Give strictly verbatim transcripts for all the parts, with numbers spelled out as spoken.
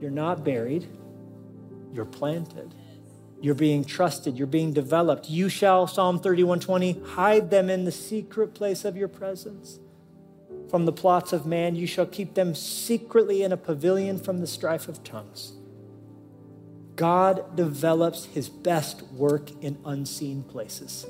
You're not buried. You're planted. You're being trusted. You're being developed. You shall, Psalm thirty-one twenty, hide them in the secret place of your presence. From the plots of man, you shall keep them secretly in a pavilion from the strife of tongues. God develops his best work in unseen places.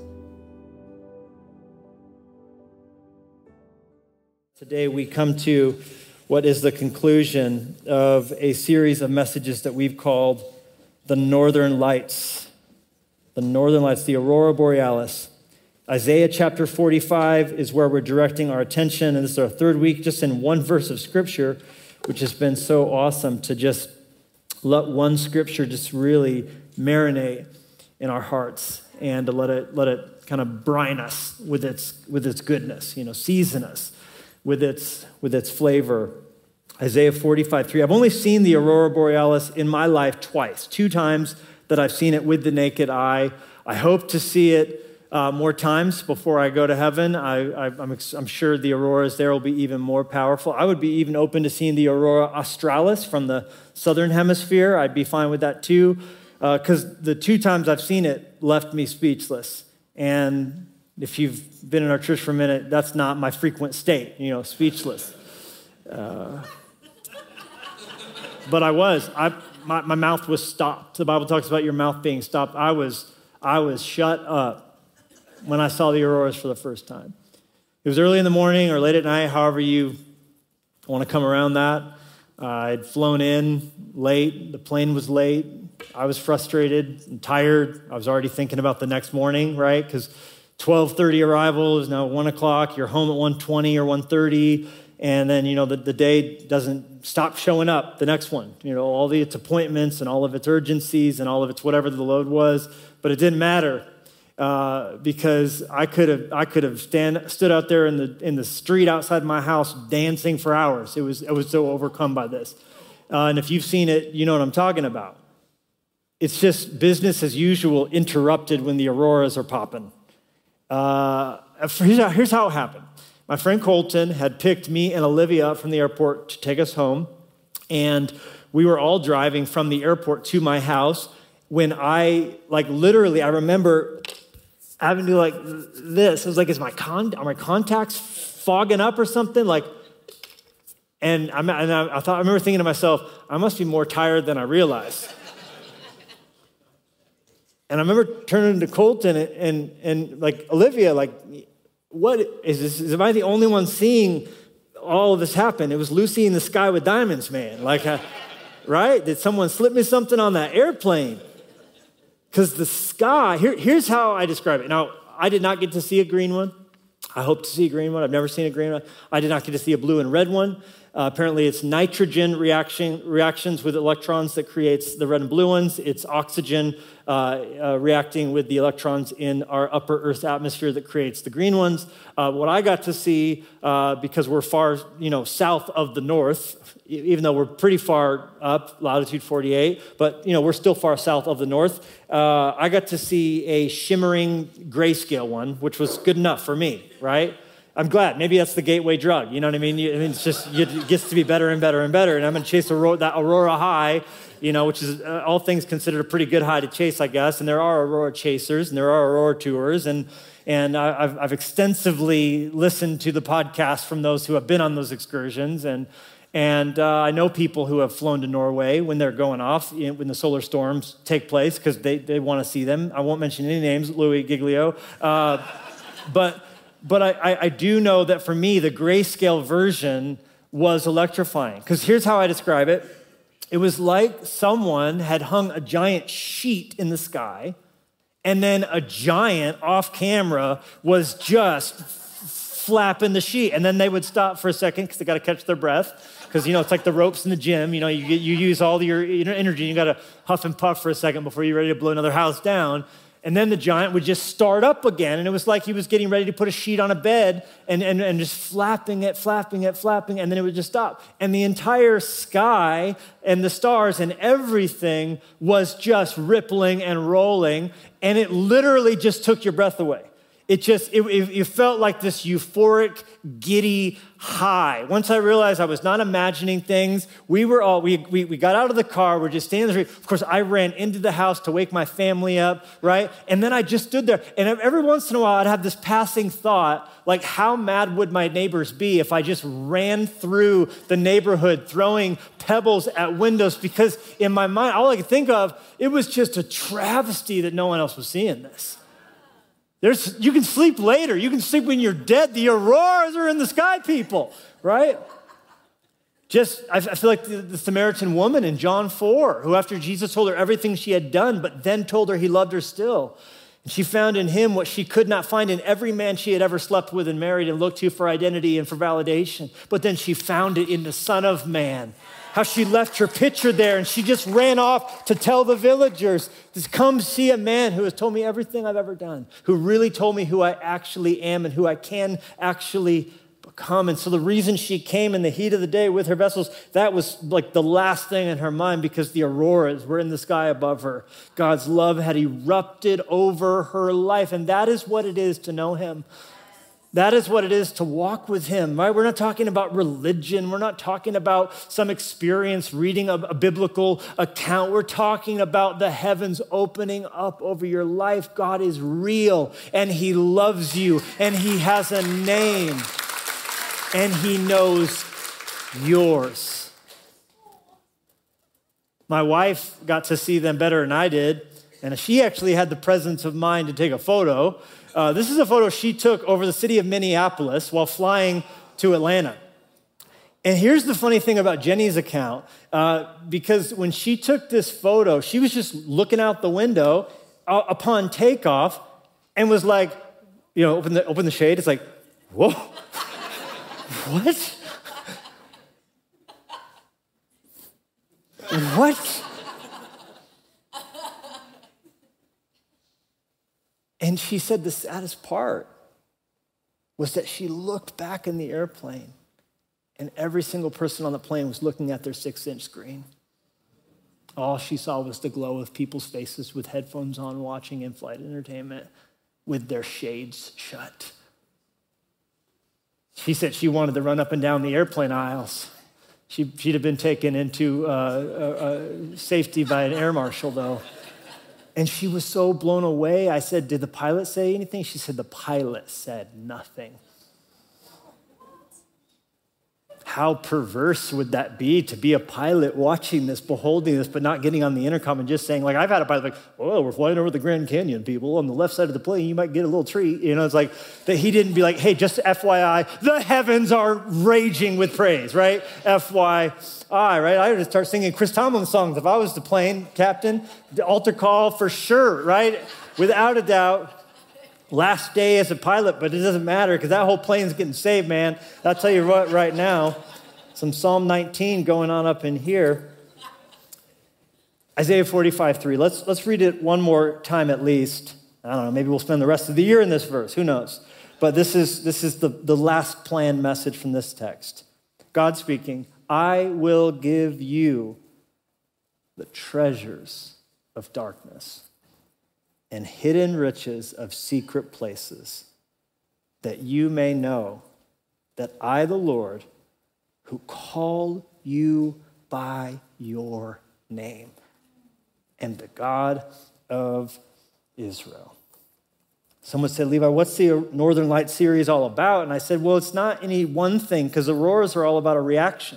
Today we come to what is the conclusion of a series of messages that we've called the Northern Lights. The Northern Lights, the Aurora Borealis. Isaiah chapter forty-five is where we're directing our attention, and this is our third week just in one verse of scripture, which has been so awesome to just let one scripture just really marinate in our hearts and to let it let it kind of brine us with its with its goodness, you know, season us with its with its flavor. Isaiah forty-five three. I've only seen the Aurora Borealis in my life twice, two times that I've seen it with the naked eye. I hope to see it Uh, more times before I go to heaven. I, I, I'm, I'm sure the auroras there will be even more powerful. I would be even open to seeing the Aurora Australis from the southern hemisphere. I'd be fine with that too, because uh, the two times I've seen it left me speechless. And if you've been in our church for a minute, that's not my frequent state, you know, speechless. Uh, but I was. I my, my mouth was stopped. The Bible talks about your mouth being stopped. I was I was shut up when I saw the auroras for the first time. It was early in the morning or late at night, however you want to come around that. Uh, I'd flown in late. The plane was late. I was frustrated and tired. I was already thinking about the next morning, right? Because twelve thirty arrival is now one o'clock. You're home at one twenty or one thirty. And then, you know, the, the day doesn't stop showing up, the next one. You know, all the its appointments and all of its urgencies and all of its whatever the load was. But it didn't matter. Uh, because I could have I could have stand stood out there in the in the street outside my house dancing for hours. It was I was so overcome by this. Uh, and if you've seen it, you know what I'm talking about. It's just business as usual interrupted when the auroras are popping. Uh, here's, how, here's how it happened. My friend Colton had picked me and Olivia up from the airport to take us home, and we were all driving from the airport to my house when I, like literally, I remember having to do like this. It was like, is my con are my contacts fogging up or something? Like, and, I'm, and I, I thought I remember thinking to myself, I must be more tired than I realized. And I remember turning to Colton and, and and like Olivia, like, what is this? Is, am I the only one seeing all of this happen? It was Lucy in the Sky with Diamonds, man. Like, uh, right? Did someone slip me something on that airplane? Because the sky, here, here's how I describe it. Now, I did not get to see a green one. I hope to see a green one. I've never seen a green one. I did not get to see a blue and red one. Uh, apparently, it's nitrogen reaction reactions with electrons that creates the red and blue ones. It's oxygen uh, uh, reacting with the electrons in our upper Earth's atmosphere that creates the green ones. Uh, what I got to see, uh, because we're far, you know, south of the north, even though we're pretty far up, latitude forty-eight, but, you know, we're still far south of the north. Uh, I got to see a shimmering grayscale one, which was good enough for me, right? I'm glad. Maybe that's the gateway drug. You know what I mean? You, I mean it's just, it gets to be better and better and better. And I'm going to chase Aurora, that Aurora high, you know, which is uh, all things considered a pretty good high to chase, I guess. And there are Aurora chasers and there are Aurora tours. And and I, I've, I've extensively listened to the podcast from those who have been on those excursions. And And uh, I know people who have flown to Norway when they're going off, you know, when the solar storms take place, because they, they want to see them. I won't mention any names, Louis Giglio. Uh, but but I, I do know that for me, the grayscale version was electrifying. Because here's how I describe it. It was like someone had hung a giant sheet in the sky, and then a giant off camera was just flapping the sheet. And then they would stop for a second because they got to catch their breath. Because, you know, it's like the ropes in the gym. You know, you you use all your energy. You got to huff and puff for a second before you're ready to blow another house down. And then the giant would just start up again. And it was like he was getting ready to put a sheet on a bed and, and, and just flapping it, flapping it, flapping. And then it would just stop. And the entire sky and the stars and everything was just rippling and rolling. And it literally just took your breath away. It just, it, it, it felt like this euphoric, giddy high. Once I realized I was not imagining things, we were all, we, we, we got out of the car, we're just standing there. Of course, I ran into the house to wake my family up, right? And then I just stood there. And every once in a while, I'd have this passing thought, like, how mad would my neighbors be if I just ran through the neighborhood throwing pebbles at windows? Because in my mind, all I could think of, it was just a travesty that no one else was seeing this. There's, you can sleep later. You can sleep when you're dead. The auroras are in the sky, people, right? Just, I feel like the, the Samaritan woman in John four, who after Jesus told her everything she had done, but then told her he loved her still. And she found in him what she could not find in every man she had ever slept with and married and looked to for identity and for validation. But then she found it in the Son of Man. How she left her picture there and she just ran off to tell the villagers, just come see a man who has told me everything I've ever done, who really told me who I actually am and who I can actually become. And so the reason she came in the heat of the day with her vessels, that was like the last thing in her mind because the auroras were in the sky above her. God's love had erupted over her life. And that is what it is to know him. That is what it is to walk with him, right? We're not talking about religion. We're not talking about some experience reading a, a biblical account. We're talking about the heavens opening up over your life. God is real and he loves you and he has a name and he knows yours. My wife got to see them better than I did, and she actually had the presence of mind to take a photo. Uh, this is a photo she took over the city of Minneapolis while flying to Atlanta. And here's the funny thing about Jenny's account, uh, because when she took this photo, she was just looking out the window uh, upon takeoff and was like, you know, open the, open the shade. It's like, whoa, what? What? And she said the saddest part was that she looked back in the airplane and every single person on the plane was looking at their six-inch screen. All she saw was the glow of people's faces with headphones on, watching in-flight entertainment with their shades shut. She said she wanted to run up and down the airplane aisles. She, she'd have been taken into uh, uh, uh, safety by an air marshal, though. And she was so blown away. I said, did the pilot say anything? She said, the pilot said nothing. How perverse would that be to be a pilot watching this, beholding this, but not getting on the intercom and just saying, like, I've had a pilot like, oh, we're flying over the Grand Canyon, people. On the left side of the plane, you might get a little treat. You know, it's like that he didn't be like, hey, just F Y I, the heavens are raging with praise, right? F Y I, right? I would just start singing Chris Tomlin songs if I was the plane captain. The altar call for sure, right? Without a doubt. Last day as a pilot, but it doesn't matter because that whole plane's getting saved, man. I'll tell you what right now, some Psalm nineteen going on up in here. Isaiah forty-five three. Let's, let's read it one more time at least. I don't know, maybe we'll spend the rest of the year in this verse. Who knows? But this is, this is the, the last planned message from this text. God speaking, I will give you the treasures of darkness and hidden riches of secret places, that you may know that I, the Lord, who called you by your name, am the God of Israel. Someone said, Levi, what's the Northern Lights series all about? And I said, well, it's not any one thing, because auroras are all about a reaction.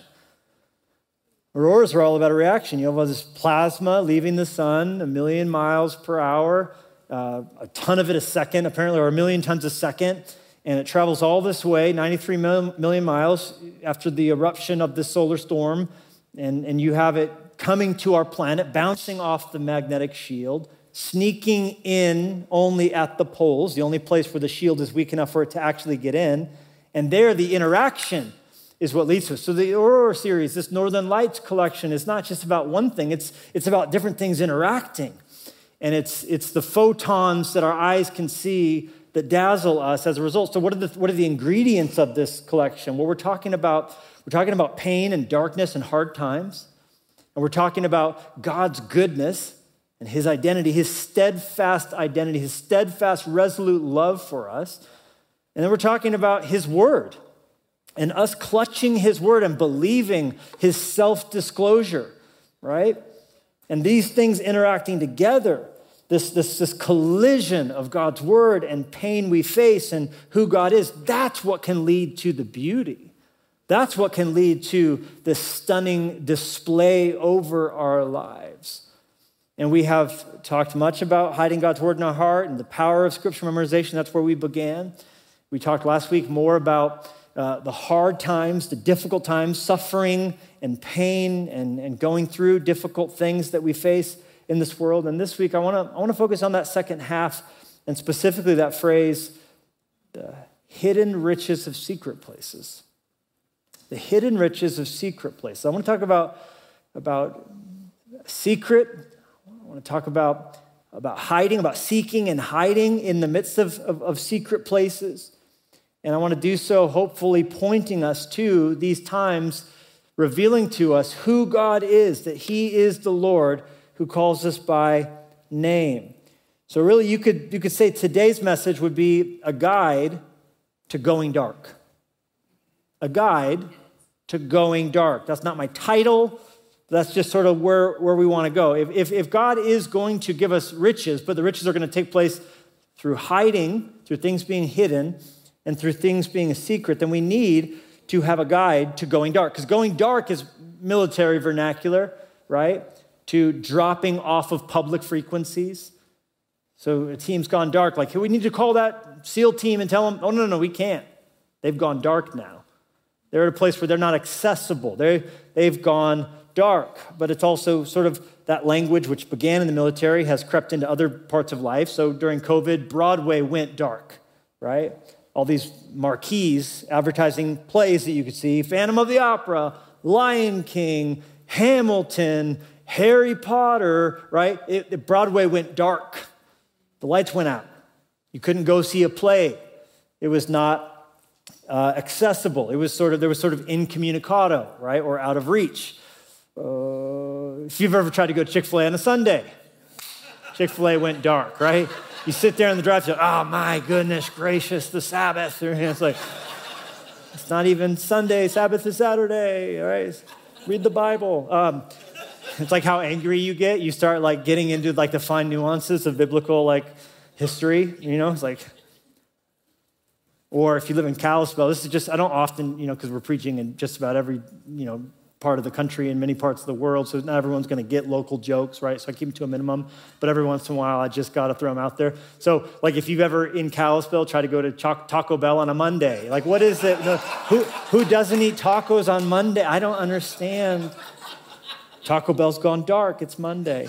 Auroras are all about a reaction. You have all this plasma leaving the sun a million miles per hour, uh, a ton of it a second, apparently, or a million tons a second. And it travels all this way, ninety-three million miles after the eruption of this solar storm. And, and you have it coming to our planet, bouncing off the magnetic shield, sneaking in only at the poles, the only place where the shield is weak enough for it to actually get in. And there, the interaction is what leads to it. So the Aurora series, this Northern Lights collection, is not just about one thing. It's, it's about different things interacting. And it's, it's the photons that our eyes can see that dazzle us as a result. So what are the, what are the ingredients of this collection? Well, we're talking about, we're talking about pain and darkness and hard times. And we're talking about God's goodness and his identity, his steadfast identity, his steadfast, resolute love for us. And then we're talking about his word and us clutching his word and believing his self-disclosure, right? And these things interacting together, this, this, this collision of God's word and pain we face and who God is, that's what can lead to the beauty. That's what can lead to this stunning display over our lives. And we have talked much about hiding God's word in our heart and the power of scripture memorization. That's where we began. We talked last week more about uh, the hard times, the difficult times, suffering and pain and, and going through difficult things that we face in this world. And this week, I want to I want to focus on that second half and specifically that phrase, the hidden riches of secret places. The hidden riches of secret places. I want to talk about, about secret. I want to talk about, about hiding, about seeking and hiding in the midst of, of, of secret places. And I want to do so hopefully pointing us to these times, revealing to us who God is, that he is the Lord who calls us by name. So really you could, you could say today's message would be a guide to going dark. A guide to going dark. That's not my title. That's just sort of where, where we want to go. If, if, if God is going to give us riches, but the riches are going to take place through hiding, through things being hidden, and through things being a secret, then we need to have a guide to going dark. Because going dark is military vernacular, right? To dropping off of public frequencies. So a team's gone dark. Like, hey, we need to call that SEAL team and tell them, oh, no, no, no, we can't. They've gone dark now. They're at a place where they're not accessible. They, they've gone dark. But it's also sort of that language which began in the military has crept into other parts of life. So during COVID, Broadway went dark, right? All these marquees advertising plays that you could see, Phantom of the Opera, Lion King, Hamilton, Harry Potter, right? It, it, Broadway went dark. The lights went out. You couldn't go see a play. It was not uh, accessible. It was sort of, there was sort of incommunicado, right? Or out of reach. Uh, if you've ever tried to go to Chick-fil-A on a Sunday, Chick-fil-A went dark, right? You sit there in the drive-thru, oh my goodness gracious, the Sabbath. And it's like, it's not even Sunday, Sabbath is Saturday, all right? Read the Bible. Um, it's like how angry you get. You start like getting into like the fine nuances of biblical like history, you know? It's like, or if you live in Kalispell, this is just, I don't often, you know, because we're preaching in just about every, you know, part of the country and many parts of the world, so not everyone's going to get local jokes, right? So I keep them to a minimum, but every once in a while, I just got to throw them out there. So, like, if you've ever in Kalispell tried to go to Taco Bell on a Monday, like, what is it? Who, who doesn't eat tacos on Monday? I don't understand. Taco Bell's gone dark. It's Monday.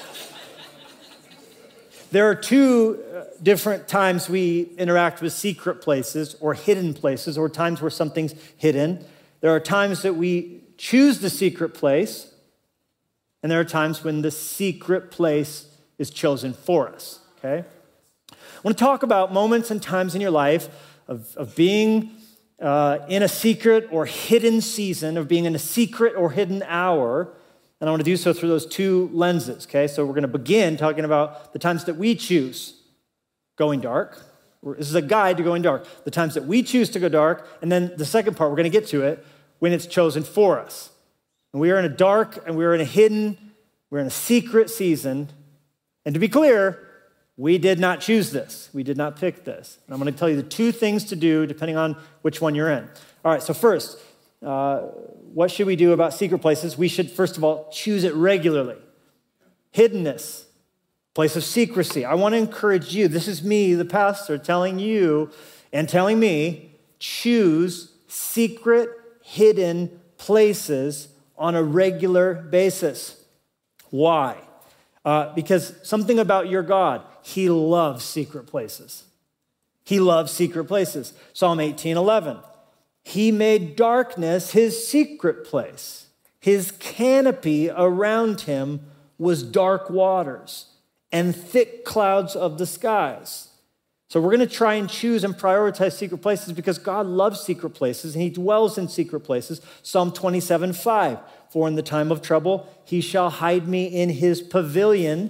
There are two different times we interact with secret places or hidden places, or times where something's hidden. There are times that we choose the secret place, and there are times when the secret place is chosen for us, okay? I want to talk about moments and times in your life of, of being uh, in a secret or hidden season, of being in a secret or hidden hour, and I want to do so through those two lenses, okay? So we're going to begin talking about the times that we choose going dark. This is a guide to going dark. The times that we choose to go dark, and then the second part, we're going to get to it, when it's chosen for us. And we are in a dark and we are in a hidden, we're in a secret season. And to be clear, we did not choose this. We did not pick this. And I'm going to tell you the two things to do depending on which one you're in. All right, so first, uh, what should we do about secret places? We should, first of all, choose it regularly. Hiddenness, place of secrecy. I want to encourage you, this is me, the pastor, telling you and telling me, choose secret hidden places on a regular basis. Why? Uh, because something about your God, he loves secret places. He loves secret places. Psalm eighteen eleven. He made darkness his secret place. His canopy around him was dark waters and thick clouds of the skies. So we're going to try and choose and prioritize secret places because God loves secret places and he dwells in secret places. Psalm twenty-seven five, for in the time of trouble, he shall hide me in his pavilion.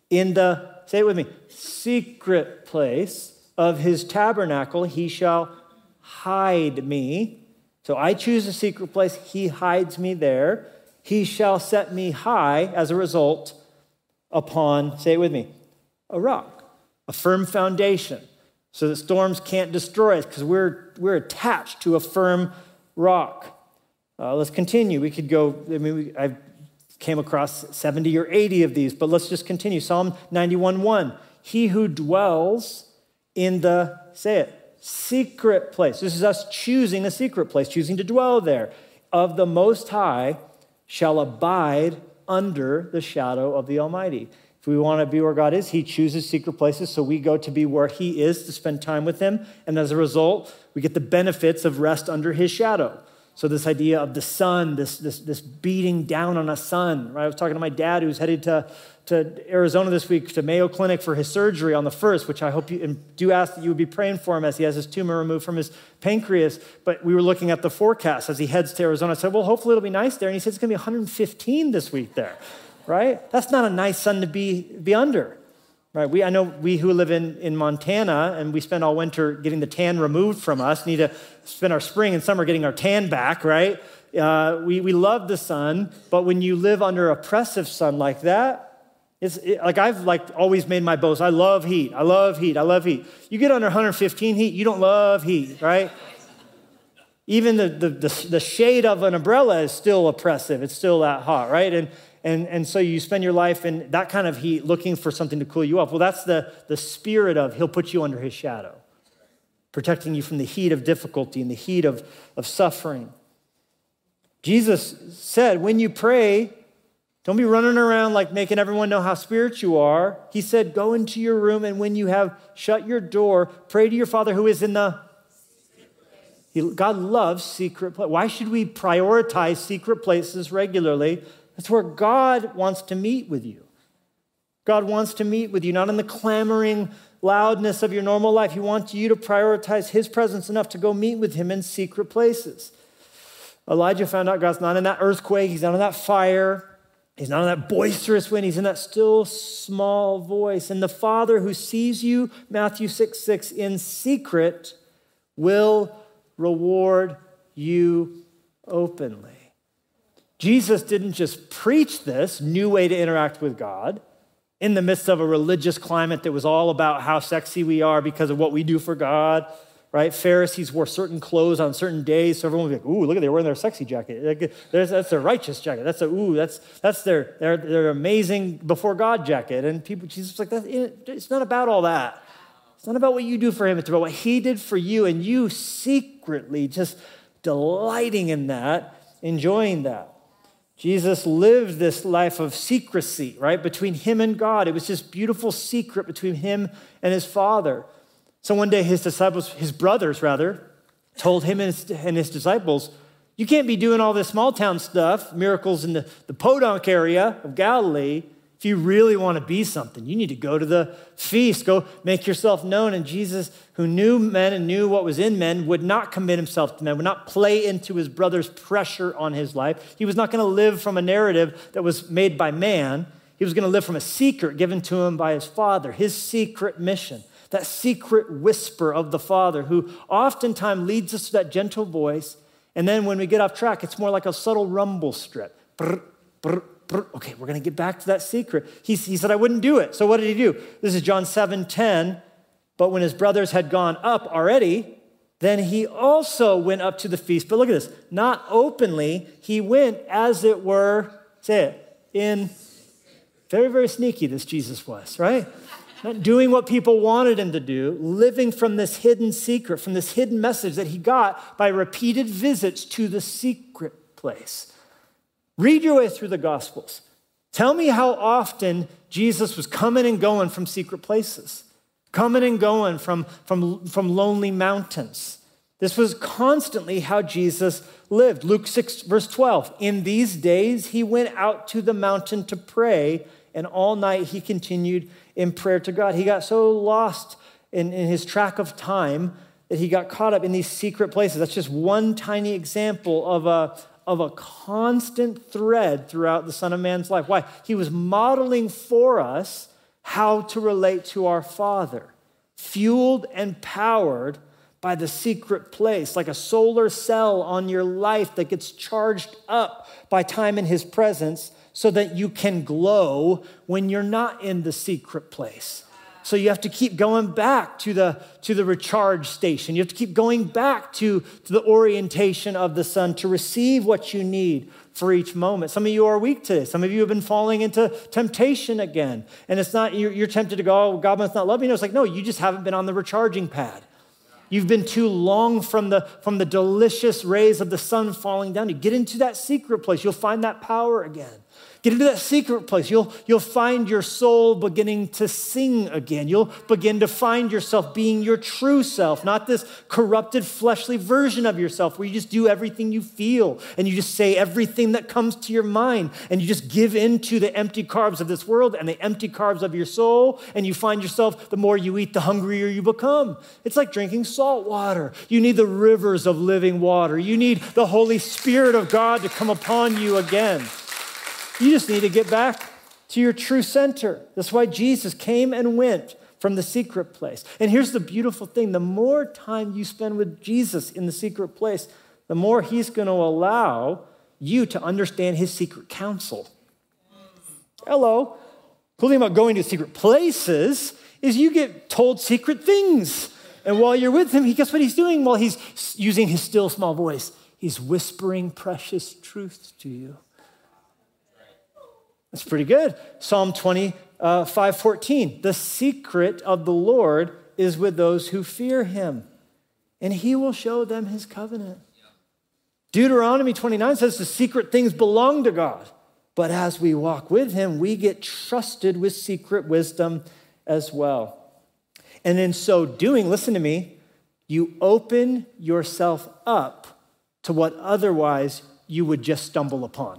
In the, say it with me, secret place of his tabernacle, he shall hide me. So I choose a secret place. He hides me there. He shall set me high as a result upon, say it with me, a rock, a firm foundation, so that storms can't destroy us because we're, we're attached to a firm rock. Uh, let's continue. We could go, I mean, we, I came across seventy or eighty of these, but let's just continue. Psalm ninety-one one, he who dwells in the, say it, secret place. This is us choosing a secret place, choosing to dwell there. Of the Most High shall abide under the shadow of the Almighty. If we want to be where God is, he chooses secret places, so we go to be where he is to spend time with him. And as a result, we get the benefits of rest under his shadow. So this idea of the sun, this, this, this beating down on a sun, right? I was talking to my dad who's headed to, to Arizona this week to Mayo Clinic for his surgery on the first, which I hope you and do ask that you would be praying for him as he has his tumor removed from his pancreas. But we were looking at the forecast as he heads to Arizona. I said, well, hopefully it'll be nice there. And he said it's going to be one hundred fifteen this week there, right? That's not a nice sun to be, be under. Right, we I know we who live in, in Montana and we spend all winter getting the tan removed from us, need to spend our spring and summer getting our tan back, right? Uh, we, we love the sun, but when you live under oppressive sun like that, it's it, like I've like always made my boast. I love heat. I love heat. I love heat. You get under one hundred fifteen heat, you don't love heat, right? Even the, the, the, the shade of an umbrella is still oppressive. It's still that hot, right? And And, and so you spend your life in that kind of heat looking for something to cool you off. Well, that's the, the spirit of he'll put you under his shadow, protecting you from the heat of difficulty and the heat of, of suffering. Jesus said, when you pray, don't be running around like making everyone know how spiritual you are. He said, go into your room, and when you have shut your door, pray to your Father who is in the he, God loves secret places. Why should we prioritize secret places regularly? That's where God wants to meet with you. God wants to meet with you, not in the clamoring loudness of your normal life. He wants you to prioritize his presence enough to go meet with him in secret places. Elijah found out God's not in that earthquake. He's not in that fire. He's not in that boisterous wind. He's in that still small voice. And the Father who sees you, Matthew six six, in secret will reward you openly. Jesus didn't just preach this new way to interact with God in the midst of a religious climate that was all about how sexy we are because of what we do for God, right? Pharisees wore certain clothes on certain days, so everyone would be like, ooh, look at they're wearing their sexy jacket. That's their righteous jacket. That's a ooh, that's that's their their their amazing before God jacket. And people, Jesus was like, that's, it's not about all that. It's not about what you do for him. It's about what he did for you, and you secretly just delighting in that, enjoying that. Jesus lived this life of secrecy, right, between him and God. It was this beautiful secret between him and his Father. So one day his disciples, his brothers rather, told him and his, and his disciples, you can't be doing all this small town stuff, miracles in the, the Podunk area of Galilee. If you really want to be something, you need to go to the feast, go make yourself known. And Jesus, who knew men and knew what was in men, would not commit himself to men, would not play into his brother's pressure on his life. He was not going to live from a narrative that was made by man. He was going to live from a secret given to him by his Father, his secret mission, that secret whisper of the Father who oftentimes leads us to that gentle voice. And then when we get off track, it's more like a subtle rumble strip. Brr, brr, Okay, we're going to get back to that secret. He, he said, I wouldn't do it. So what did he do? This is John seven ten. But when his brothers had gone up already, then he also went up to the feast. But look at this. Not openly. He went, as it were, say it, in very, very sneaky this Jesus was, right? Not doing what people wanted him to do, living from this hidden secret, from this hidden message that he got by repeated visits to the secret place. Read your way through the Gospels. Tell me how often Jesus was coming and going from secret places, coming and going from, from, from lonely mountains. This was constantly how Jesus lived. Luke six, verse twelve. In these days, he went out to the mountain to pray, and all night he continued in prayer to God. He got so lost in, in his track of time that he got caught up in these secret places. That's just one tiny example of a of a constant thread throughout the Son of Man's life. Why? He was modeling for us how to relate to our Father, fueled and powered by the secret place, like a solar cell on your life that gets charged up by time in his presence so that you can glow when you're not in the secret place. So you have to keep going back to the, to the recharge station. You have to keep going back to, to the orientation of the sun to receive what you need for each moment. Some of you are weak today. Some of you have been falling into temptation again. And it's not, you're, you're tempted to go, oh, God must not love me. No, it's like, no, you just haven't been on the recharging pad. You've been too long from the, from the delicious rays of the sun falling down. You get into that secret place, you'll find that power again. Get into that secret place. You'll, you'll find your soul beginning to sing again. You'll begin to find yourself being your true self, not this corrupted fleshly version of yourself where you just do everything you feel and you just say everything that comes to your mind and you just give into the empty carbs of this world and the empty carbs of your soul, and you find yourself, the more you eat, the hungrier you become. It's like drinking salt water. You need the rivers of living water. You need the Holy Spirit of God to come upon you again. You just need to get back to your true center. That's why Jesus came and went from the secret place. And here's the beautiful thing. The more time you spend with Jesus in the secret place, the more he's going to allow you to understand his secret counsel. Hello. Cool thing about going to secret places is you get told secret things. And while you're with him, he guess what he's doing? While he's using his still small voice, he's whispering precious truths to you. That's pretty good. Psalm twenty-five fourteen. The secret of the Lord is with those who fear him, and he will show them his covenant. Deuteronomy twenty-nine says the secret things belong to God, but as we walk with him, we get trusted with secret wisdom as well. And in so doing, listen to me, you open yourself up to what otherwise you would just stumble upon.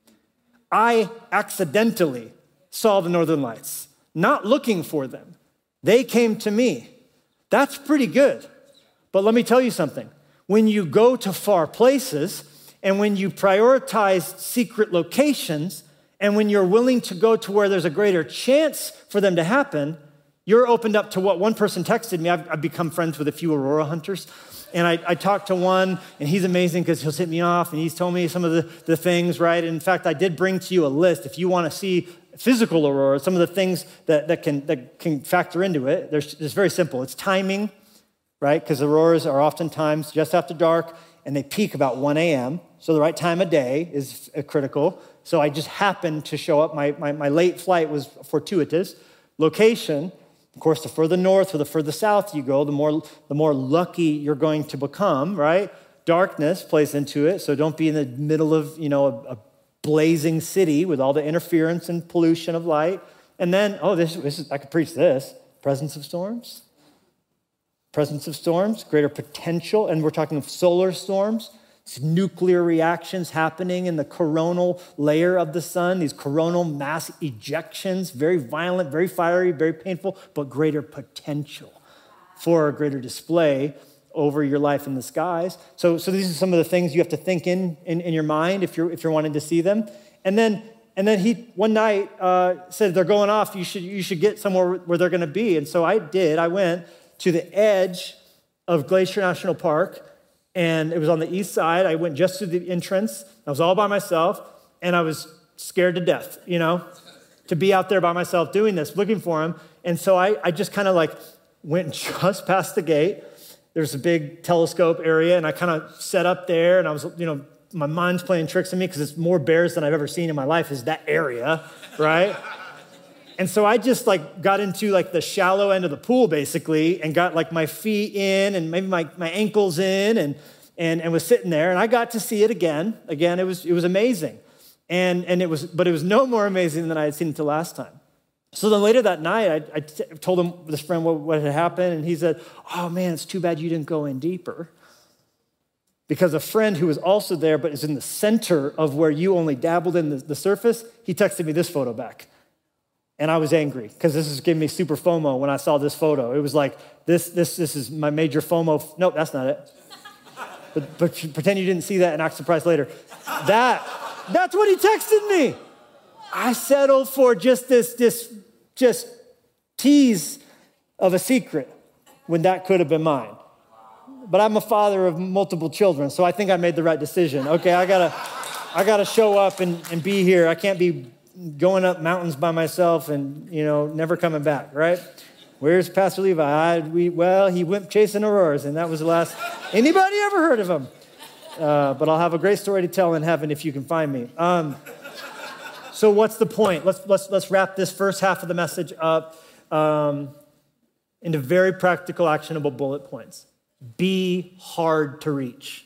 I accidentally saw the Northern Lights, not looking for them. They came to me. That's pretty good. But let me tell you something. When you go to far places and when you prioritize secret locations and when you're willing to go to where there's a greater chance for them to happen, you're opened up to what one person texted me. I've, I've become friends with a few Aurora hunters. And I, I talked to one, and he's amazing because he'll hit me off, and he's told me some of the, the things, right? And in fact, I did bring to you a list. If you want to see physical aurora, some of the things that, that, can, that can factor into it, there's, it's very simple. It's timing, right? Because auroras are oftentimes just after dark, and they peak about one a.m., so the right time of day is critical. So I just happened to show up. My, my, my late flight was fortuitous. Location, of course, the further north or the further south you go, the more, the more lucky you're going to become, right? Darkness plays into it, so don't be in the middle of, you know, a, a blazing city with all the interference and pollution of light. And then, oh, this, this is, I could preach this. Presence of storms. Presence of storms, greater potential, and we're talking of solar storms. It's nuclear reactions happening in the coronal layer of the sun, these coronal mass ejections, very violent, very fiery, very painful, but greater potential for a greater display over your life in the skies. So, so these are some of the things you have to think in, in, in your mind if you're if you're wanting to see them. And then and then he one night uh, said they're going off. You should you should get somewhere where they're going to be. And so I did. I went to the edge of Glacier National Park. And it was on the east side. I went just to the entrance. I was all by myself, and I was scared to death, you know, to be out there by myself doing this, looking for him. And so I, I just kind of like went just past the gate. There's a big telescope area, and I kind of set up there, and I was, you know, my mind's playing tricks on me because it's more bears than I've ever seen in my life is that area, right? And so I just like got into like the shallow end of the pool basically and got like my feet in and maybe my, my ankles in and, and, and was sitting there, and I got to see it again. Again, it was, it was amazing. And, and it was, but it was no more amazing than I had seen it the last time. So then later that night, I, I t- told him, this friend, what, what had happened. And he said, oh man, it's too bad you didn't go in deeper. Because a friend who was also there, but is in the center of where you only dabbled in the, the surface, he texted me this photo back. And I was angry because this is giving me super FOMO when I saw this photo. It was like, this this this is my major FOMO. Nope, that's not it. But, but pretend you didn't see that and act surprised later. That, that's what he texted me. I settled for just this, this just tease of a secret when that could have been mine. But I'm a father of multiple children, so I think I made the right decision. Okay, I gotta, I gotta show up and, and be here. I can't be going up mountains by myself and, you know, never coming back, right? Where's Pastor Levi? I, we, well, he went chasing auroras, and that was the last. Anybody ever heard of him? Uh, but I'll have a great story to tell in heaven if you can find me. Um, so what's the point? Let's let's let's wrap this first half of the message up um, into very practical, actionable bullet points. Be hard to reach.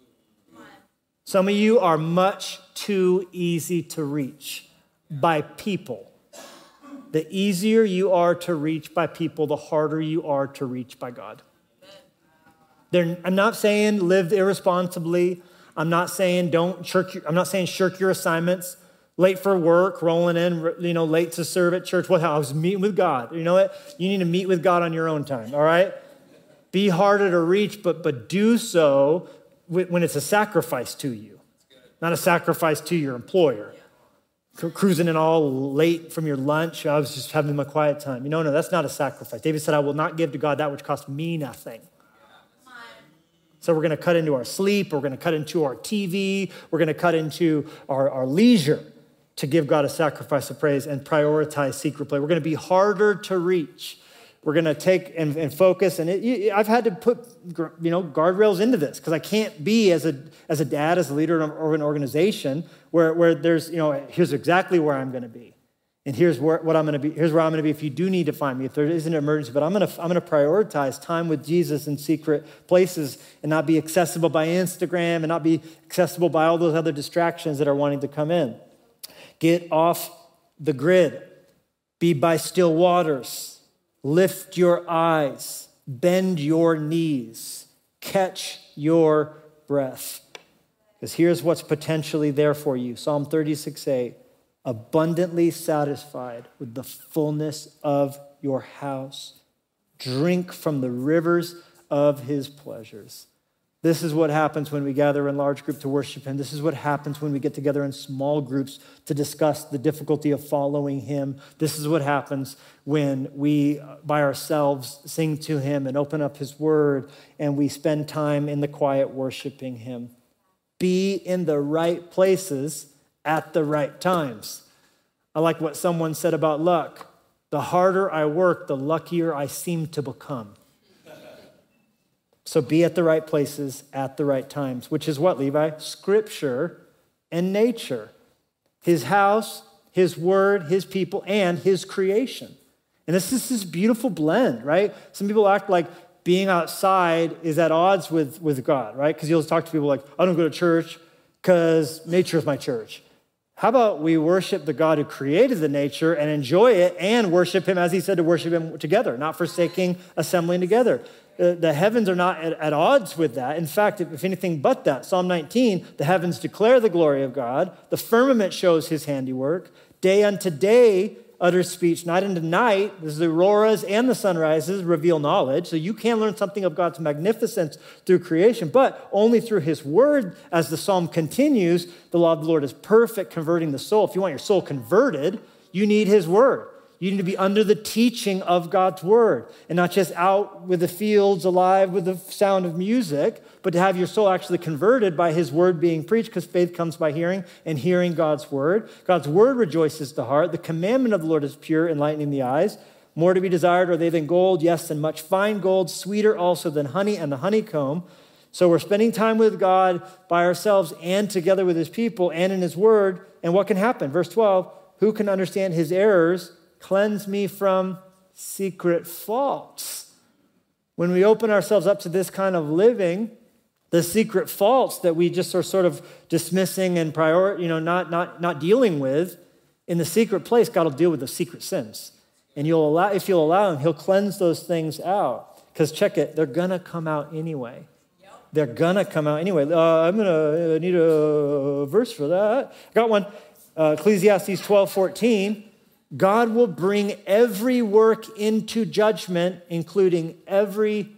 Some of you are much too easy to reach by people. The easier you are to reach by people, the harder you are to reach by God. They're, I'm not saying live irresponsibly. I'm not saying don't shirk your, I'm not saying shirk your assignments. Late for work, rolling in, you know, late to serve at church. What? I was meeting with God. You know what? You need to meet with God on your own time, all right? Be harder to reach, but, but do so when it's a sacrifice to you, not a sacrifice to your employer. Cruising in all late from your lunch. I was just having my quiet time. You know, no, that's not a sacrifice. David said, I will not give to God that which costs me nothing. So we're going to cut into our sleep. We're going to cut into our T V. We're going to cut into our, our leisure to give God a sacrifice of praise and prioritize secret play. We're going to be harder to reach. We're going to take and, and focus. And it, I've had to put, you know, guardrails into this because I can't be as a as a dad, as a leader of an organization where, where there's, you know, here's exactly where I'm going to be. And here's where what I'm going to be. Here's where I'm going to be if you do need to find me, if there is an emergency. But I'm going to I'm going to prioritize time with Jesus in secret places and not be accessible by Instagram and not be accessible by all those other distractions that are wanting to come in. Get off the grid. Be by still waters. Lift your eyes. Bend your knees. Catch your breath. Because here's what's potentially there for you. Psalm thirty-six eight. Abundantly satisfied with the fullness of your house. Drink from the rivers of his pleasures. This is what happens when we gather in large group to worship him. This is what happens when we get together in small groups to discuss the difficulty of following him. This is what happens when we, by ourselves, sing to him and open up his word and we spend time in the quiet worshiping him. Be in the right places at the right times. I like what someone said about luck. The harder I work, the luckier I seem to become. So be at the right places at the right times, which is what, Levi? Scripture and nature. His house, his word, his people, and his creation. And this is this beautiful blend, right? Some people act like being outside is at odds with, with God, right? Because you'll talk to people like, I don't go to church because nature is my church. How about we worship the God who created the nature and enjoy it and worship him as he said to worship him together, not forsaking assembling together. Uh, the heavens are not at, at odds with that. In fact, if, if anything but that. Psalm nineteen, the heavens declare the glory of God. The firmament shows his handiwork. Day unto day utters speech. Night unto night, the auroras and the sunrises reveal knowledge. So you can learn something of God's magnificence through creation, but only through his word. As the psalm continues, the law of the Lord is perfect, converting the soul. If you want your soul converted, you need his word. You need to be under the teaching of God's word and not just out with the fields alive with the sound of music, but to have your soul actually converted by his word being preached, because faith comes by hearing and hearing God's word. God's word rejoices the heart. The commandment of the Lord is pure, enlightening the eyes. More to be desired are they than gold, yes, and much fine gold, sweeter also than honey and the honeycomb. So we're spending time with God by ourselves and together with his people and in his word. And what can happen? Verse twelve, who can understand his errors? Cleanse me from secret faults. When we open ourselves up to this kind of living, the secret faults that we just are sort of dismissing and prior, you know, not, not, not dealing with, in the secret place, God will deal with the secret sins. And you'll allow, if you'll allow him, he'll cleanse those things out. Because check it, they're gonna come out anyway. Yep. They're gonna come out anyway. Uh, I'm gonna uh, need a verse for that. I got one, uh, Ecclesiastes twelve fourteen. God will bring every work into judgment, including every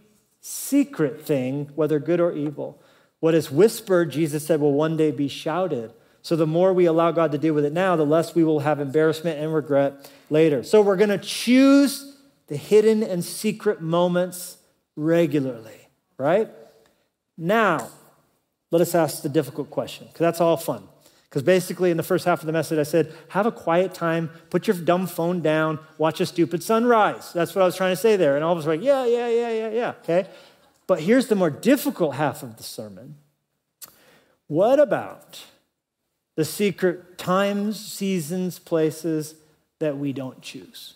secret thing, whether good or evil. What is whispered, Jesus said, will one day be shouted. So the more we allow God to deal with it now, the less we will have embarrassment and regret later. So we're going to choose the hidden and secret moments regularly, right? Now, let us ask the difficult question, because that's all fun. Because basically in the first half of the message, I said, have a quiet time, put your dumb phone down, watch a stupid sunrise. That's what I was trying to say there. And all of us were like, yeah, yeah, yeah, yeah, yeah, okay? But here's the more difficult half of the sermon. What about the secret times, seasons, places that we don't choose?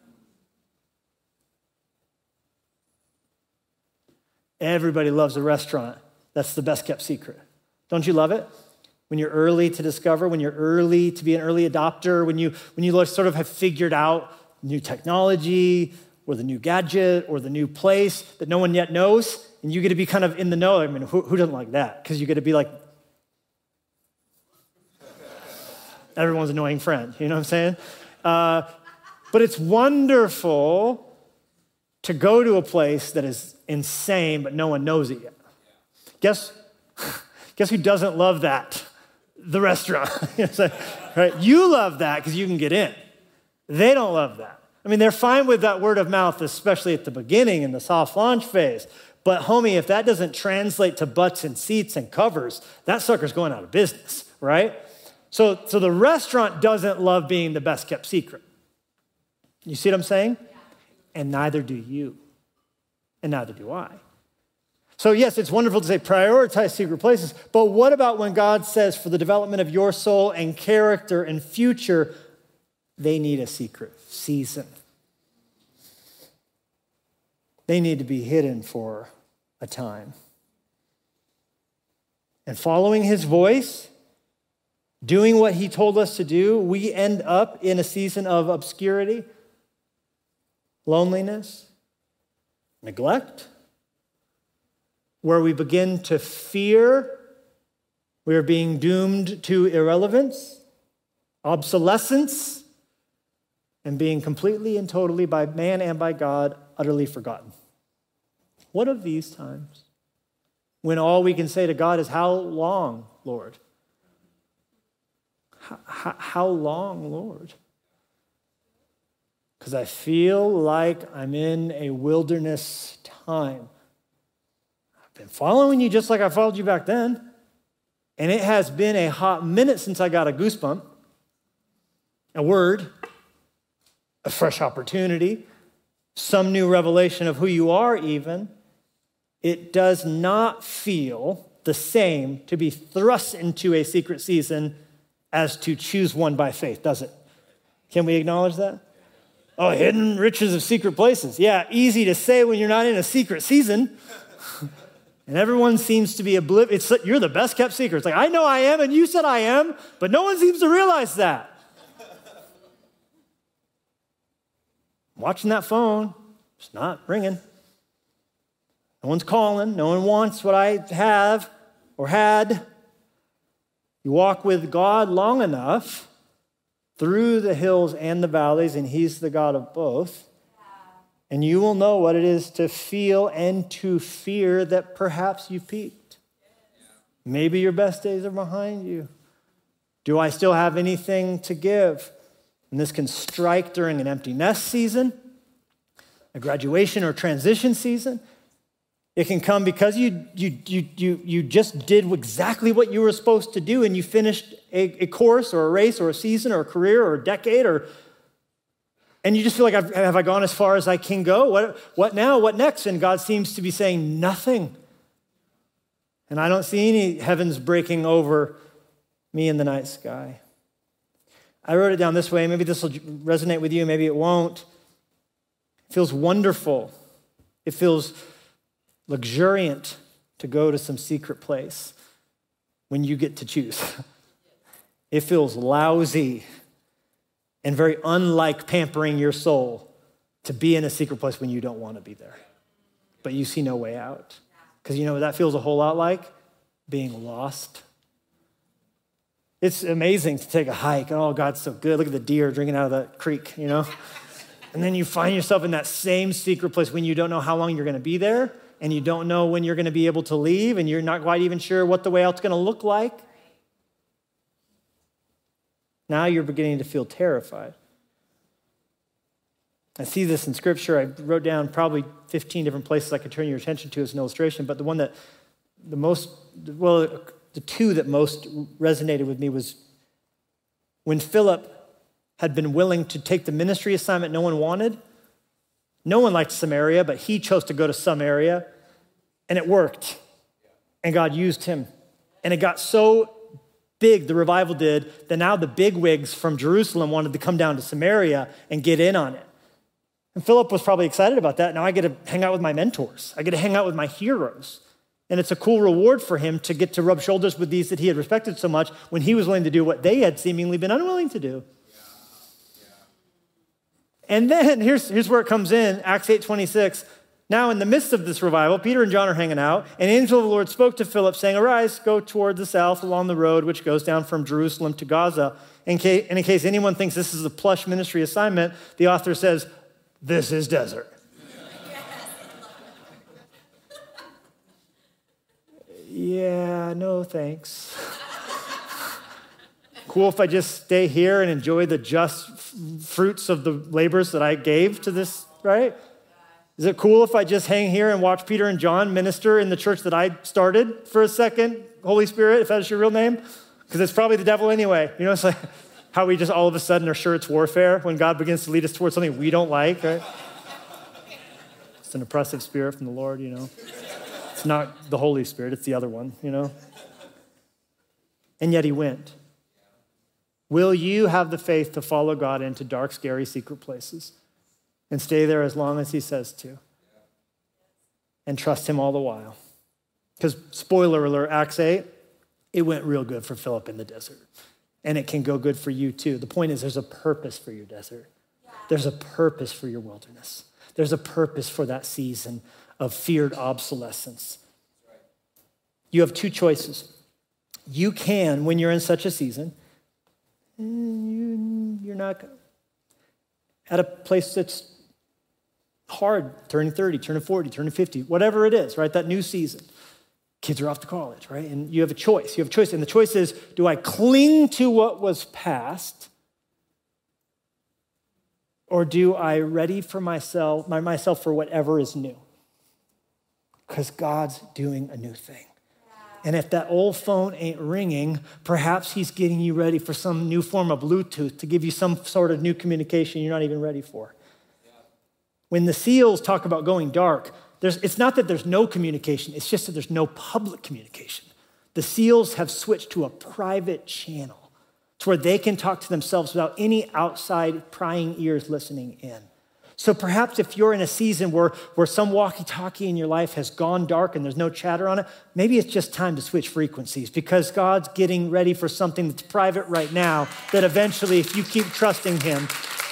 Everybody loves a restaurant. That's the best kept secret. Don't you love it? When you're early to discover, when you're early to be an early adopter, when you when you sort of have figured out new technology or the new gadget or the new place that no one yet knows, and you get to be kind of in the know. I mean, who, who doesn't like that? Because you get to be like everyone's annoying friend. You know what I'm saying? Uh, but it's wonderful to go to a place that is insane, but no one knows it yet. Guess, guess who doesn't love that? The restaurant. Right? You love that because you can get in. They don't love that. I mean, they're fine with that word of mouth, especially at the beginning in the soft launch phase. But homie, if that doesn't translate to butts and seats and covers, that sucker's going out of business, right? So, so the restaurant doesn't love being the best kept secret. You see what I'm saying? And neither do you. And neither do I. So yes, it's wonderful to say prioritize secret places, but what about when God says for the development of your soul and character and future, they need a secret season. They need to be hidden for a time. And following his voice, doing what he told us to do, we end up in a season of obscurity, loneliness, neglect, where we begin to fear we are being doomed to irrelevance, obsolescence, and being completely and totally by man and by God utterly forgotten. What of these times when all we can say to God is, how long, Lord? How, how long, Lord? Because I feel like I'm in a wilderness time. I've been following you just like I followed you back then. And it has been a hot minute since I got a goosebump, a word, a fresh opportunity, some new revelation of who you are even. It does not feel the same to be thrust into a secret season as to choose one by faith, does it? Can we acknowledge that? Oh, hidden riches of secret places. Yeah, easy to say when you're not in a secret season. And everyone seems to be oblivious. You're the best kept secret. It's like, I know I am, and you said I am, but no one seems to realize that. Watching that phone, it's not ringing. No one's calling. No one wants what I have or had. You walk with God long enough through the hills and the valleys, and he's the God of both. And you will know what it is to feel and to fear that perhaps you peaked. Maybe your best days are behind you. Do I still have anything to give? And this can strike during an empty nest season, a graduation or transition season. It can come because you you you you you just did exactly what you were supposed to do, and you finished a, a course or a race or a season or a career or a decade, or and you just feel like, I've, have I gone as far as I can go? What what now? What next? And God seems to be saying nothing. And I don't see any heavens breaking over me in the night sky. I wrote it down this way. Maybe this will resonate with you. Maybe it won't. It feels wonderful. It feels luxuriant to go to some secret place when you get to choose. It feels lousy and very unlike pampering your soul to be in a secret place when you don't want to be there, but you see no way out. Because you know what that feels a whole lot like? Being lost. It's amazing to take a hike. Oh, God's so good. Look at the deer drinking out of the creek, you know? And then you find yourself in that same secret place when you don't know how long you're going to be there, and you don't know when you're going to be able to leave, and you're not quite even sure what the way out's going to look like. Now you're beginning to feel terrified. I see this in scripture. I wrote down probably fifteen different places I could turn your attention to as an illustration, but the one that the most, well, the two that most resonated with me was when Philip had been willing to take the ministry assignment no one wanted. No one liked Samaria, but he chose to go to Samaria, and it worked. And God used him. And it got so big, the revival did, that now the bigwigs from Jerusalem wanted to come down to Samaria and get in on it. And Philip was probably excited about that. Now I get to hang out with my mentors. I get to hang out with my heroes. And it's a cool reward for him to get to rub shoulders with these that he had respected so much when he was willing to do what they had seemingly been unwilling to do. And then here's, here's where it comes in, Acts eight twenty-six. Now in the midst of this revival, Peter and John are hanging out, and an angel of the Lord spoke to Philip, saying, "Arise, go toward the south along the road which goes down from Jerusalem to Gaza." In case, and in case anyone thinks this is a plush ministry assignment, the author says, this is desert. Yeah, no thanks. Cool if I just stay here and enjoy the just fruits of the labors that I gave to this, right? Is it cool if I just hang here and watch Peter and John minister in the church that I started for a second, Holy Spirit, if that's your real name? Because it's probably the devil anyway. You know, it's like how we just all of a sudden are sure it's warfare when God begins to lead us towards something we don't like, right? It's an oppressive spirit from the Lord, you know. It's not the Holy Spirit, it's the other one, you know. And yet he went. Will you have the faith to follow God into dark, scary, secret places and stay there as long as he says to and trust him all the while? Because spoiler alert, Acts eight, it went real good for Philip in the desert. And it can go good for you too. The point is there's a purpose for your desert. There's a purpose for your wilderness. There's a purpose for that season of feared obsolescence. You have two choices. You can, when you're in such a season, you, you're not at a place that's hard, turning thirty, turning forty, turning fifty, whatever it is, right? That new season. Kids are off to college, right? And you have a choice. You have a choice. And the choice is, do I cling to what was past? Or do I ready for myself, my, myself for whatever is new? Because God's doing a new thing. And if that old phone ain't ringing, perhaps he's getting you ready for some new form of Bluetooth to give you some sort of new communication you're not even ready for. When the SEALs talk about going dark, there's, it's not that there's no communication, it's just that there's no public communication. The SEALs have switched to a private channel to where they can talk to themselves without any outside prying ears listening in. So perhaps if you're in a season where, where some walkie-talkie in your life has gone dark and there's no chatter on it, maybe it's just time to switch frequencies because God's getting ready for something that's private right now that eventually, if you keep trusting him,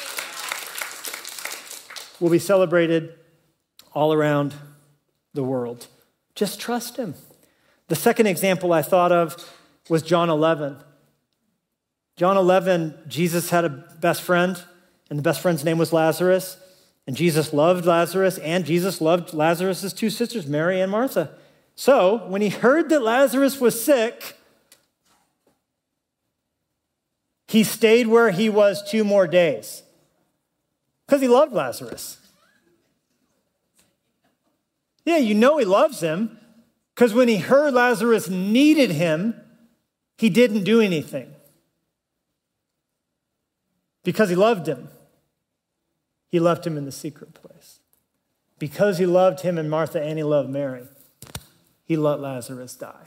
will be celebrated all around the world. Just trust him. The second example I thought of was John eleven. John eleven, Jesus had a best friend, and the best friend's name was Lazarus. And Jesus loved Lazarus, and Jesus loved Lazarus' two sisters, Mary and Martha. So when he heard that Lazarus was sick, he stayed where he was two more days because he loved Lazarus. Yeah, you know he loves him because when he heard Lazarus needed him, he didn't do anything because he loved him. He left him in the secret place. Because he loved him and Martha and he loved Mary, he let Lazarus die.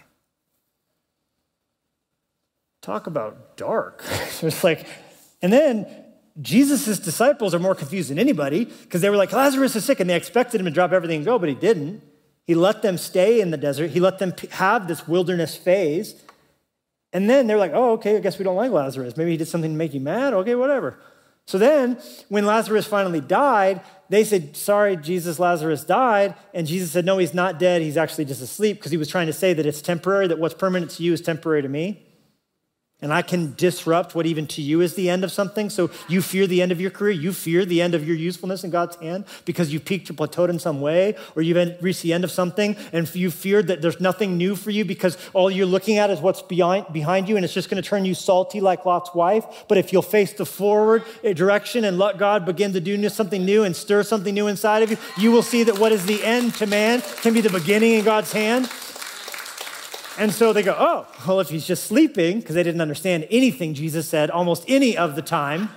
Talk about dark. It's like, and then Jesus' disciples are more confused than anybody because they were like, Lazarus is sick, and they expected him to drop everything and go, but he didn't. He let them stay in the desert. He let them have this wilderness phase. And then they're like, oh, okay, I guess we don't like Lazarus. Maybe he did something to make you mad. Okay, whatever. So then when Lazarus finally died, they said, sorry, Jesus, Lazarus died. And Jesus said, no, he's not dead. He's actually just asleep because he was trying to say that it's temporary, that what's permanent to you is temporary to me. and I can disrupt what even to you is the end of something. So you fear the end of your career, you fear the end of your usefulness in God's hand because you peaked or plateaued in some way, or you've reached the end of something, and you feared that there's nothing new for you because all you're looking at is what's behind, behind you, and it's just gonna turn you salty like Lot's wife. But if you'll face the forward direction and let God begin to do something new and stir something new inside of you, you will see that what is the end to man can be the beginning in God's hand. And so they go, oh, well, if he's just sleeping, because they didn't understand anything Jesus said almost any of the time.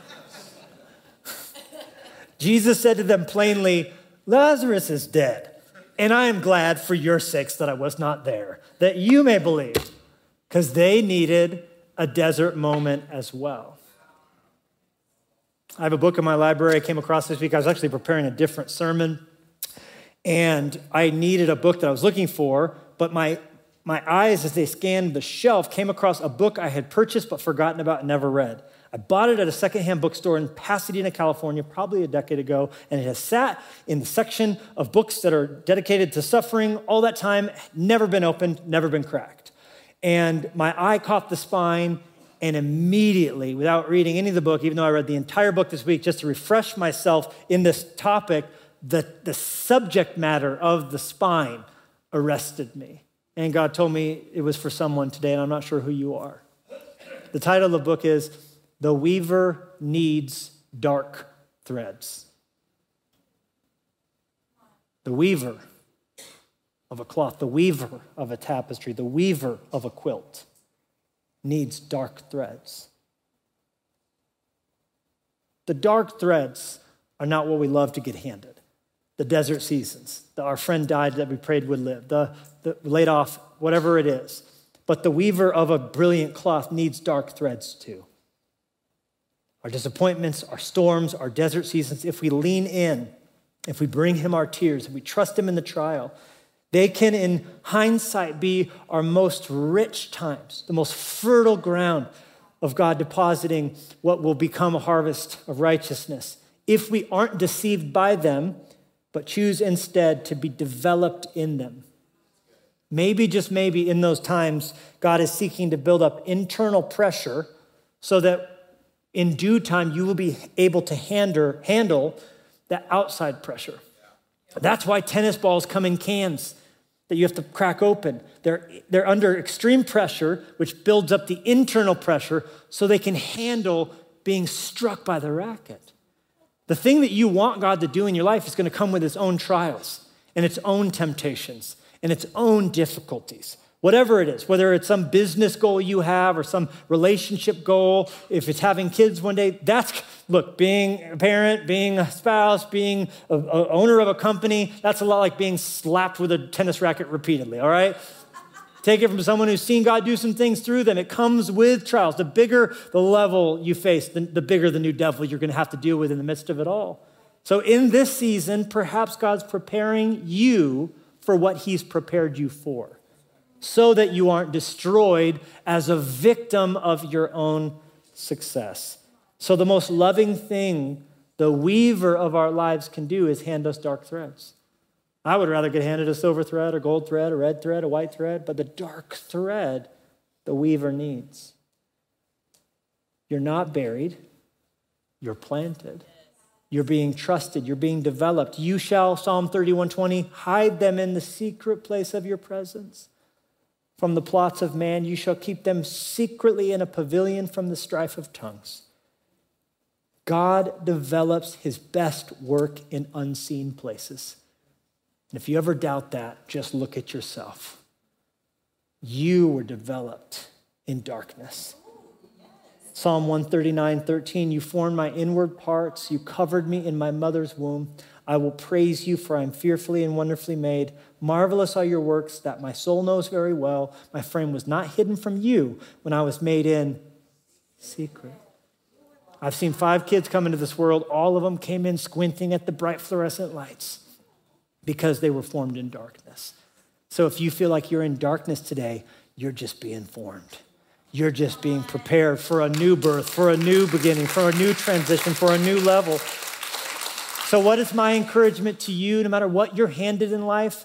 Jesus said to them plainly, Lazarus is dead, and I am glad for your sakes that I was not there, that you may believe, because they needed a desert moment as well. I have a book in my library I came across this week. I was actually preparing a different sermon, and I needed a book that I was looking for, but my My eyes, as they scanned the shelf, came across a book I had purchased but forgotten about and never read. I bought it at a secondhand bookstore in Pasadena, California, probably a decade ago, and it has sat in the section of books that are dedicated to suffering all that time, never been opened, never been cracked. And my eye caught the spine, and immediately, without reading any of the book, even though I read the entire book this week just to refresh myself in this topic, the, the subject matter of the spine arrested me. And God told me it was for someone today, and I'm not sure who you are. The title of the book is The Weaver Needs Dark Threads. The weaver of a cloth, the weaver of a tapestry, the weaver of a quilt needs dark threads. The dark threads are not what we love to get handed. The desert seasons, the, our friend died that we prayed would live, the, the laid off, whatever it is. But the weaver of a brilliant cloth needs dark threads too. Our disappointments, our storms, our desert seasons, if we lean in, if we bring him our tears, if we trust him in the trial, they can, in hindsight, be our most rich times, the most fertile ground of God depositing what will become a harvest of righteousness. If we aren't deceived by them, but choose instead to be developed in them. Maybe, just maybe, in those times, God is seeking to build up internal pressure so that in due time you will be able to handle, handle the outside pressure. That's why tennis balls come in cans that you have to crack open. They're, they're under extreme pressure, which builds up the internal pressure so they can handle being struck by the racket. The thing that you want God to do in your life is going to come with its own trials and its own temptations and its own difficulties. Whatever it is, whether it's some business goal you have or some relationship goal, if it's having kids one day, that's, look, being a parent, being a spouse, being an owner of a company, that's a lot like being slapped with a tennis racket repeatedly, all right? Take it from someone who's seen God do some things through them. It comes with trials. The bigger the level you face, the, the bigger the new devil you're going to have to deal with in the midst of it all. So in this season, perhaps God's preparing you for what he's prepared you for, so that you aren't destroyed as a victim of your own success. So the most loving thing the weaver of our lives can do is hand us dark threads. I would rather get handed a silver thread, a gold thread, a red thread, a white thread, but the dark thread the weaver needs. You're not buried. You're planted. You're being trusted. You're being developed. You shall, Psalm thirty-one twenty, hide them in the secret place of your presence. From the plots of man, you shall keep them secretly in a pavilion from the strife of tongues. God develops his best work in unseen places. And if you ever doubt that, just look at yourself. You were developed in darkness. Psalm one thirty-nine thirteen, you formed my inward parts. You covered me in my mother's womb. I will praise you, for I am fearfully and wonderfully made. Marvelous are your works that my soul knows very well. My frame was not hidden from you when I was made in secret. I've seen five kids come into this world. All of them came in squinting at the bright fluorescent lights because they were formed in darkness. So if you feel like you're in darkness today, you're just being formed. You're just being prepared for a new birth, for a new beginning, for a new transition, for a new level. So what is my encouragement to you, no matter what you're handed in life?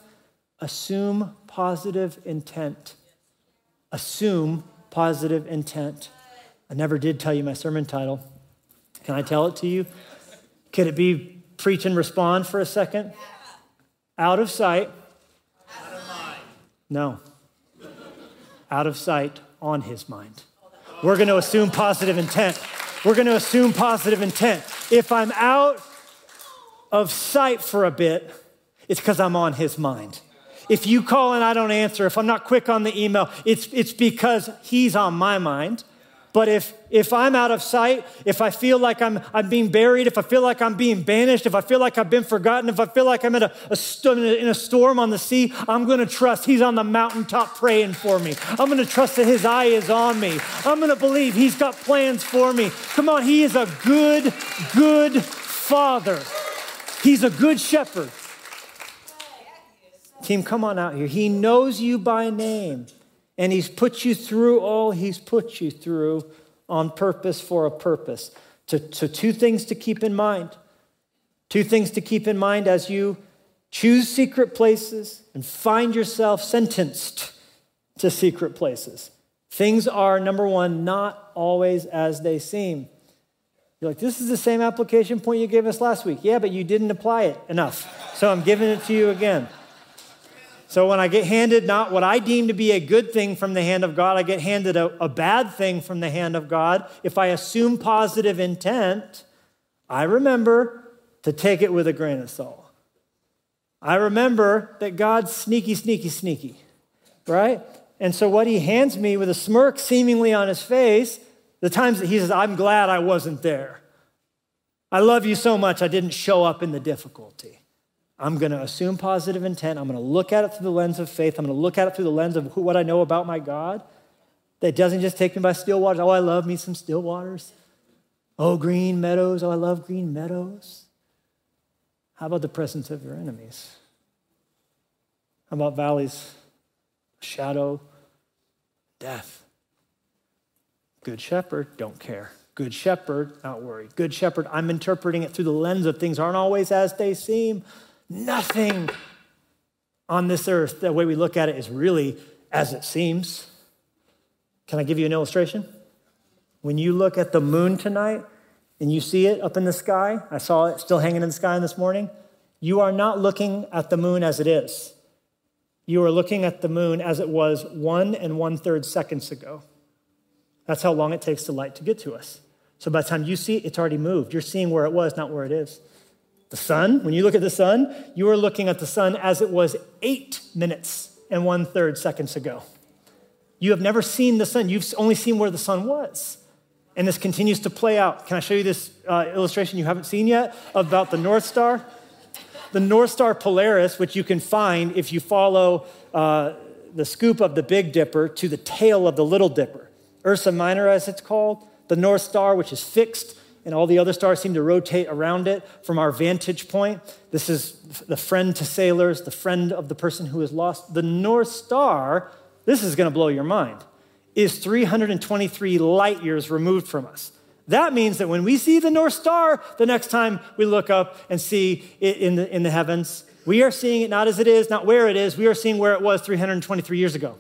Assume positive intent. Assume positive intent. I never did tell you my sermon title. Can I tell it to you? Could it be preach and respond for a second? Out of sight. Out of mind. No. Out of sight, on his mind. We're going to assume positive intent. We're going to assume positive intent. If I'm out of sight for a bit, it's because I'm on his mind. If you call and I don't answer, if I'm not quick on the email, it's, it's because he's on my mind. But if, if I'm out of sight, if I feel like I'm, I'm being buried, if I feel like I'm being banished, if I feel like I've been forgotten, if I feel like I'm in a, a st- in a storm on the sea, I'm going to trust he's on the mountaintop praying for me. I'm going to trust that his eye is on me. I'm going to believe he's got plans for me. Come on, he is a good, good father. He's a good shepherd. Team, come on out here. He knows you by name. And he's put you through all he's put you through on purpose for a purpose. So, so two things to keep in mind. Two things to keep in mind as you choose secret places and find yourself sentenced to secret places. Things are, number one, not always as they seem. You're like, this is the same application point you gave us last week. Yeah, but you didn't apply it enough. So I'm giving it to you again. So when I get handed not what I deem to be a good thing from the hand of God, I get handed a, a bad thing from the hand of God. If I assume positive intent, I remember to take it with a grain of salt. I remember that God's sneaky, sneaky, sneaky, right? And so what he hands me with a smirk seemingly on his face, the times that he says, I'm glad I wasn't there. I love you so much I didn't show up in the difficulty. I'm going to assume positive intent. I'm going to look at it through the lens of faith. I'm going to look at it through the lens of who, what I know about my God. That doesn't just take me by still waters. Oh, I love me some still waters. Oh, green meadows. Oh, I love green meadows. How about the presence of your enemies? How about valleys, shadow, death? Good shepherd, don't care. Good shepherd, not worried. Good shepherd, I'm interpreting it through the lens of things aren't always as they seem. Nothing on this earth, the way we look at it, is really as it seems. Can I give you an illustration? When you look at the moon tonight and you see it up in the sky, I saw it still hanging in the sky this morning, you are not looking at the moon as it is. You are looking at the moon as it was one and one-third seconds ago. That's how long it takes the light to get to us. So by the time you see it, it's already moved. You're seeing where it was, not where it is. The sun, when you look at the sun, you are looking at the sun as it was eight minutes and one-third seconds ago. You have never seen the sun. You've only seen where the sun was. And this continues to play out. Can I show you this uh, illustration you haven't seen yet about the North Star? The North Star Polaris, which you can find if you follow uh, the scoop of the Big Dipper to the tail of the Little Dipper. Ursa Minor, as it's called, the North Star, which is fixed, and all the other stars seem to rotate around it from our vantage point. This is the friend to sailors, the friend of the person who is lost. The North Star, this is going to blow your mind, is three hundred twenty-three light years removed from us. That means that when we see the North Star, the next time we look up and see it in the, in the heavens, we are seeing it not as it is, not where it is. We are seeing where it was three hundred twenty-three years ago.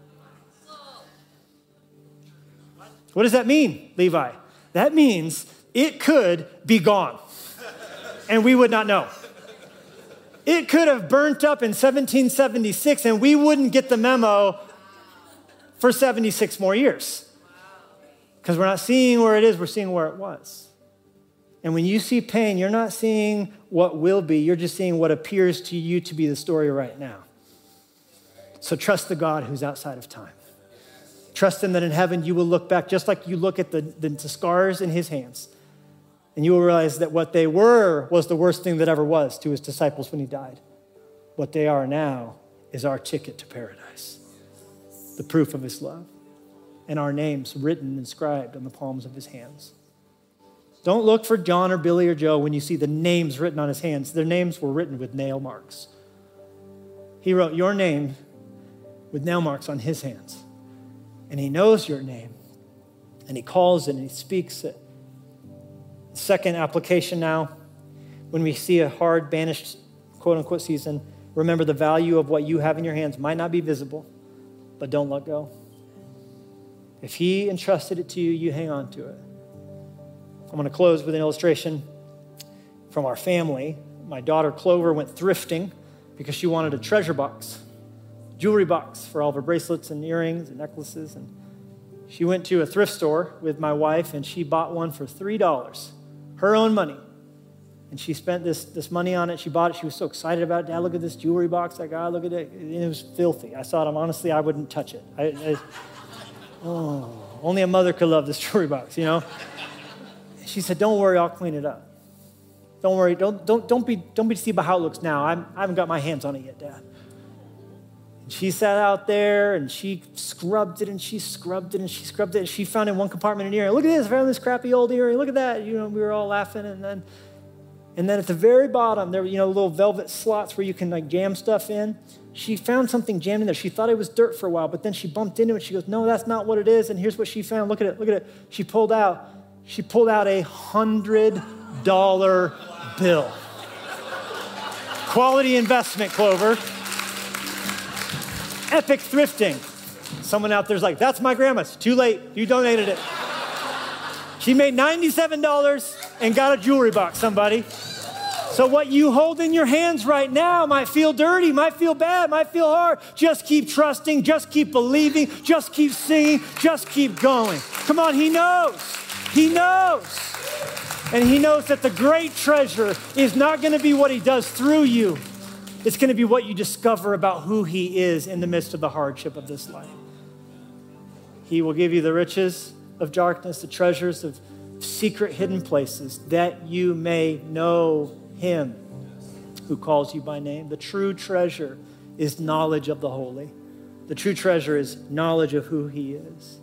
What does that mean, Levi? That means it could be gone, and we would not know. It could have burnt up in seventeen seventy-six, and we wouldn't get the memo for seventy-six more years. Because we're not seeing where it is, we're seeing where it was. And when you see pain, you're not seeing what will be, you're just seeing what appears to you to be the story right now. So trust the God who's outside of time. Trust him that in heaven you will look back just like you look at the, the, the scars in his hands. And you will realize that what they were was the worst thing that ever was to his disciples when he died. What they are now is our ticket to paradise, the proof of his love, and our names written, inscribed on the palms of his hands. Don't look for John or Billy or Joe when you see the names written on his hands. Their names were written with nail marks. He wrote your name with nail marks on his hands. And he knows your name. And he calls it and he speaks it. Second application now, when we see a hard, banished, quote-unquote season, remember the value of what you have in your hands might not be visible, but don't let go. If he entrusted it to you, you hang on to it. I'm going to close with an illustration from our family. My daughter Clover went thrifting because she wanted a treasure box, jewelry box for all of her bracelets and earrings and necklaces. And she went to a thrift store with my wife and she bought one for three dollars, her own money. And she spent this, this money on it. She bought it. She was so excited about it. Dad, look at this jewelry box I got. Look at it. And it was filthy. I saw it. Honestly, I wouldn't touch it. I, I, oh, only a mother could love this jewelry box, you know? She said, don't worry, I'll clean it up. Don't worry. Don't, don't, don't, be, don't be deceived by how it looks now. I'm, I haven't got my hands on it yet, Dad. And she sat out there and she scrubbed it and she scrubbed it and she scrubbed it. And she found in one compartment an earring. Look at this. I found this crappy old earring. Look at that. You know, we were all laughing. And then And then at the very bottom, there were, you know, little velvet slots where you can like jam stuff in. She found something jammed in there. She thought it was dirt for a while, but then she bumped into it. She goes, no, that's not what it is. And here's what she found. Look at it, look at it. She pulled out, she pulled out a hundred dollar bill. Quality investment, Clover. Epic thrifting. Someone out there's like, that's my grandma's. Too late. You donated it. She made ninety-seven dollars and got a jewelry box, somebody. So what you hold in your hands right now might feel dirty, might feel bad, might feel hard. Just keep trusting, just keep believing, just keep singing, just keep going. Come on, he knows. He knows. And he knows that the great treasure is not going to be what he does through you. It's going to be what you discover about who he is in the midst of the hardship of this life. He will give you the riches of darkness, the treasures of secret hidden places, that you may know him who calls you by name. The true treasure is knowledge of the holy. The true treasure is knowledge of who he is.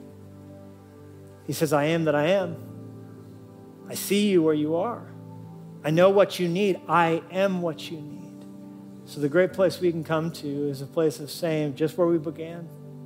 He says, I am that I am. I see you where you are. I know what you need. I am what you need. So the great place we can come to is a place of saying, just where we began,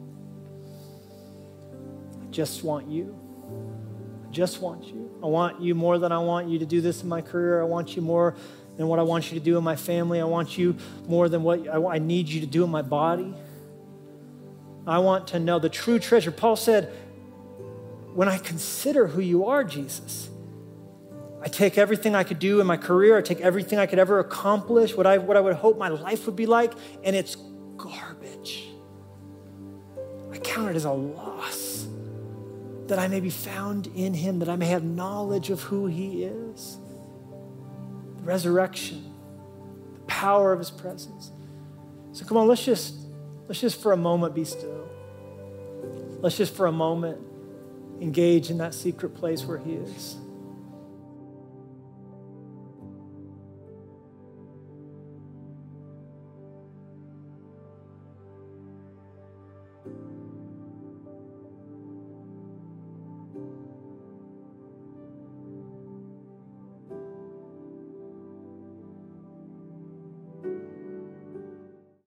I just want you. Just want you. I want you more than I want you to do this in my career. I want you more than what I want you to do in my family. I want you more than what I, I need you to do in my body. I want to know the true treasure. Paul said, when I consider who you are, Jesus, I take everything I could do in my career. I take everything I could ever accomplish, what I, what I would hope my life would be like, and it's garbage. I count it as a loss, that I may be found in him, that I may have knowledge of who he is. The resurrection, the power of his presence. So come on, let's just, let's just for a moment be still. Let's just for a moment engage in that secret place where he is.